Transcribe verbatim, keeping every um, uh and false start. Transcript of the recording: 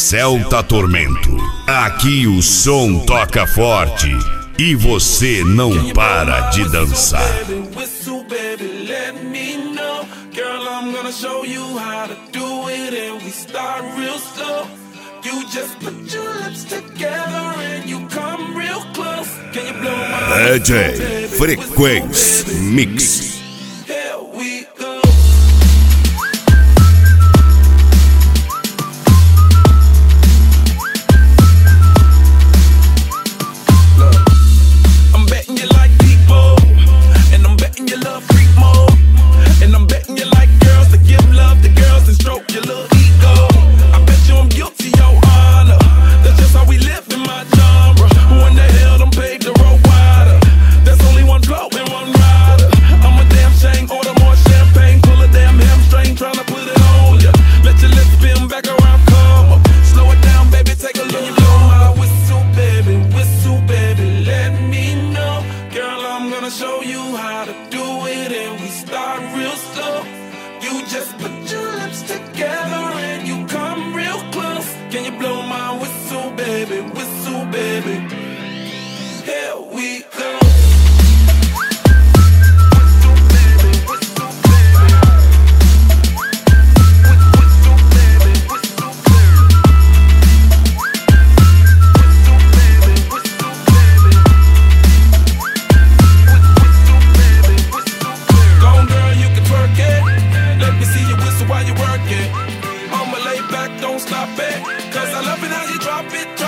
Celta Tormento. Aqui o som toca forte e você não para de dançar. D J Frequência Mix. Don't stop it, cause I love it how you drop it.